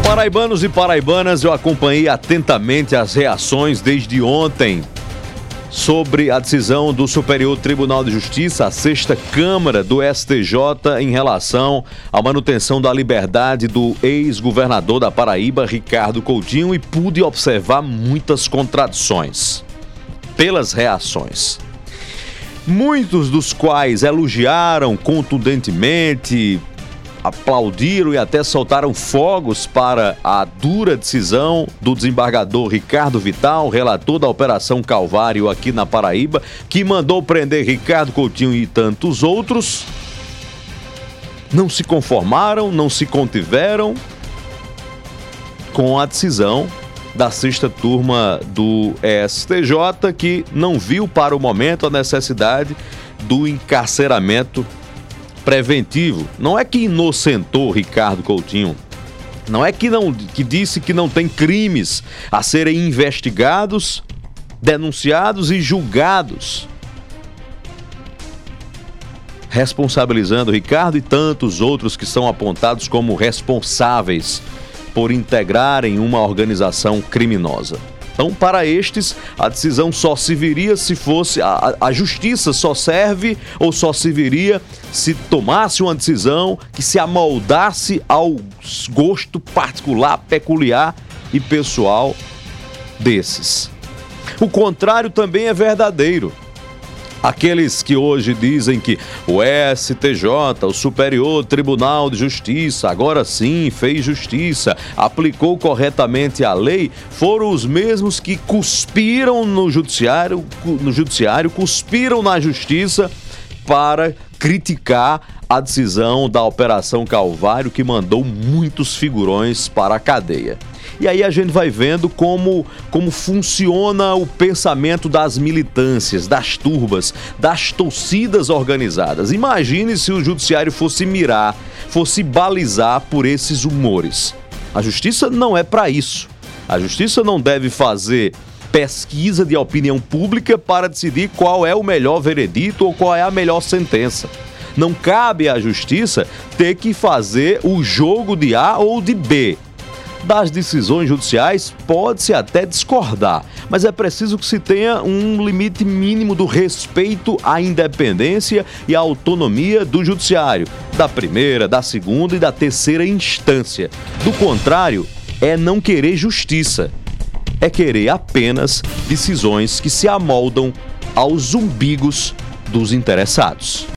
Paraibanos e paraibanas, eu acompanhei atentamente as reações desde ontem sobre a decisão do Superior Tribunal de Justiça, a sexta Câmara do STJ, em relação à manutenção da liberdade do ex-governador da Paraíba, Ricardo Coutinho, e pude observar muitas contradições pelas reações. Muitos dos quais elogiaram contundentemente, aplaudiram e até soltaram fogos para a dura decisão do desembargador Ricardo Vital, relator da Operação Calvário aqui na Paraíba, que mandou prender Ricardo Coutinho e tantos outros. Não se conformaram, não se contiveram com a decisão da sexta turma do STJ, que não viu para o momento a necessidade do encarceramento preventivo. Não é que inocentou Ricardo Coutinho, não é que disse que não tem crimes a serem investigados, denunciados e julgados, responsabilizando Ricardo e tantos outros que são apontados como responsáveis por integrarem uma organização criminosa. Então, para estes, a decisão só se viria se fosse... A justiça só serve ou só se viria se tomasse uma decisão que se amoldasse ao gosto particular, peculiar e pessoal desses. O contrário também é verdadeiro. Aqueles que hoje dizem que o STJ, o Superior Tribunal de Justiça, agora sim fez justiça, aplicou corretamente a lei, foram os mesmos que cuspiram no judiciário, cuspiram na justiça para criticar a decisão da Operação Calvário, que mandou muitos figurões para a cadeia. E aí a gente vai vendo como funciona o pensamento das militâncias, das turbas, das torcidas organizadas. Imagine se o judiciário fosse mirar, fosse balizar por esses humores. A justiça não é para isso. A justiça não deve fazer pesquisa de opinião pública para decidir qual é o melhor veredito ou qual é a melhor sentença. Não cabe à justiça ter que fazer o jogo de A ou de B. Das decisões judiciais pode-se até discordar, mas é preciso que se tenha um limite mínimo do respeito à independência e à autonomia do judiciário, da primeira, da segunda e da terceira instância. Do contrário, é não querer justiça, é querer apenas decisões que se amoldam aos umbigos dos interessados.